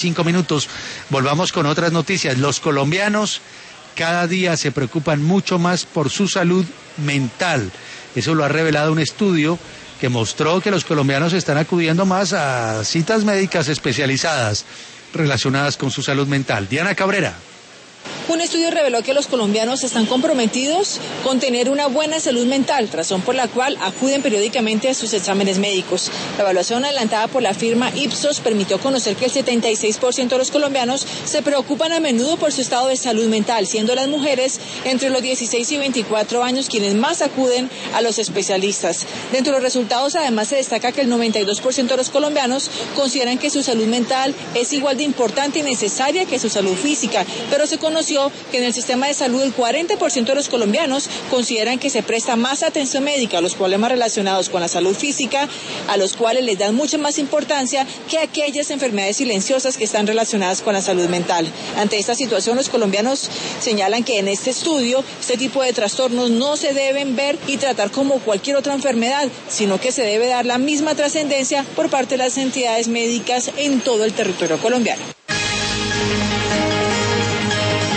5 minutos. Volvamos con otras noticias. Los colombianos cada día se preocupan mucho más por su salud mental. Eso lo ha revelado un estudio que mostró que los colombianos están acudiendo más a citas médicas especializadas relacionadas con su salud mental. Diana Cabrera. Un estudio reveló que los colombianos están comprometidos con tener una buena salud mental, razón por la cual acuden periódicamente a sus exámenes médicos. La evaluación adelantada por la firma Ipsos permitió conocer que el 76% de los colombianos se preocupan a menudo por su estado de salud mental, siendo las mujeres entre los 16 y 24 años quienes más acuden a los especialistas. Dentro de los resultados, además, se destaca que el 92% de los colombianos consideran que su salud mental es igual de importante y necesaria que su salud física, pero se conoció que en el sistema de salud el 40% de los colombianos consideran que se presta más atención médica a los problemas relacionados con la salud física, a los cuales les dan mucha más importancia que a aquellas enfermedades silenciosas que están relacionadas con la salud mental. Ante esta situación, los colombianos señalan que en este estudio este tipo de trastornos no se deben ver y tratar como cualquier otra enfermedad, sino que se debe dar la misma trascendencia por parte de las entidades médicas en todo el territorio colombiano.